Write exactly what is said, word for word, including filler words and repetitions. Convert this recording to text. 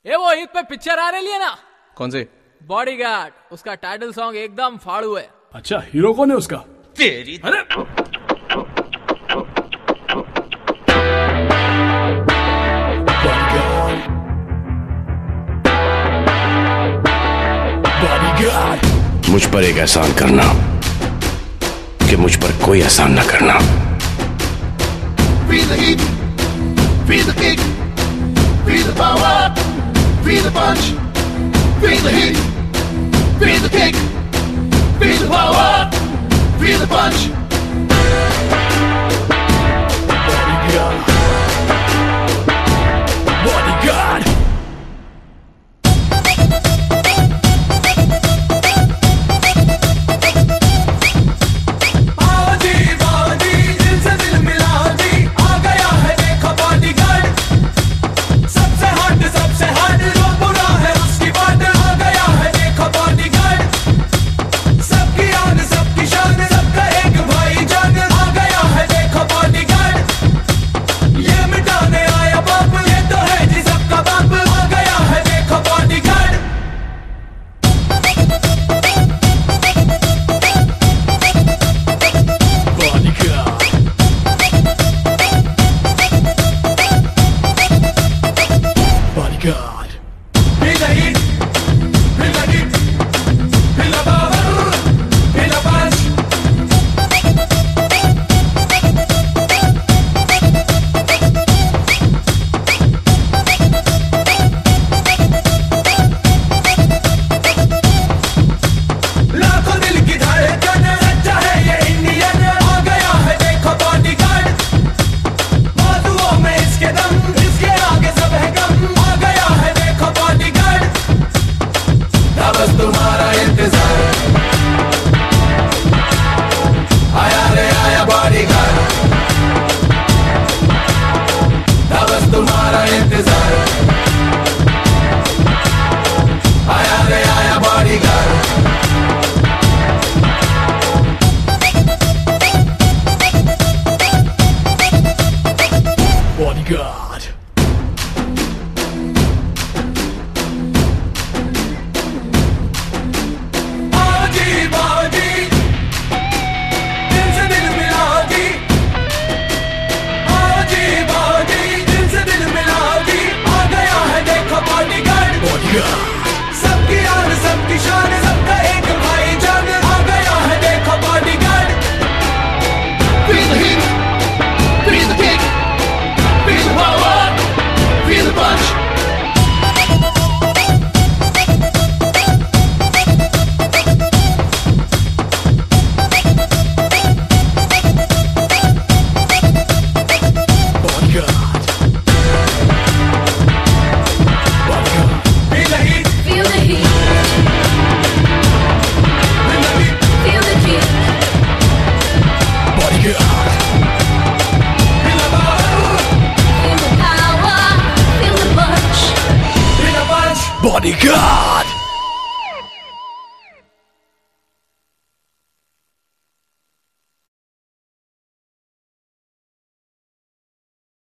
ये वो ईद पे पिक्चर आ रही है ना। कौन सी? बॉडीगार्ड। उसका टाइटल सॉन्ग एकदम फाड़ू है। अच्छा, हीरो कौन है उसका? तेरी अरे मुझ पर एक एहसान करना कि मुझ पर कोई एहसान न करना। Feel the heat, feel the kick, feel the power, feel the punch. Feel the heat, feel the kick, feel the power, feel the punch. Bodyguard, Bodyguard. God. Feel the heat, feel the heat, feel the power, feel the punch. लाखों दिल की धड़कन, सच्चा है ये Indian, आ गया है देखो बॉडीगार्ड। बाजुओं में इसके दम, इसके आगे सब है गम। बस तुम्हारा इंतजार, आया रे आया बॉडीगार्ड। बस तुम्हारा इंतजार, आया रे आया बॉडीगार्ड। बॉडीगार्ड सबकी आन सबकी शान, सबका एक भाई जान, आ गया है देखो bodyguard. Feel the heat, feel the kick, feel the power, feel the punch. Bodyguard!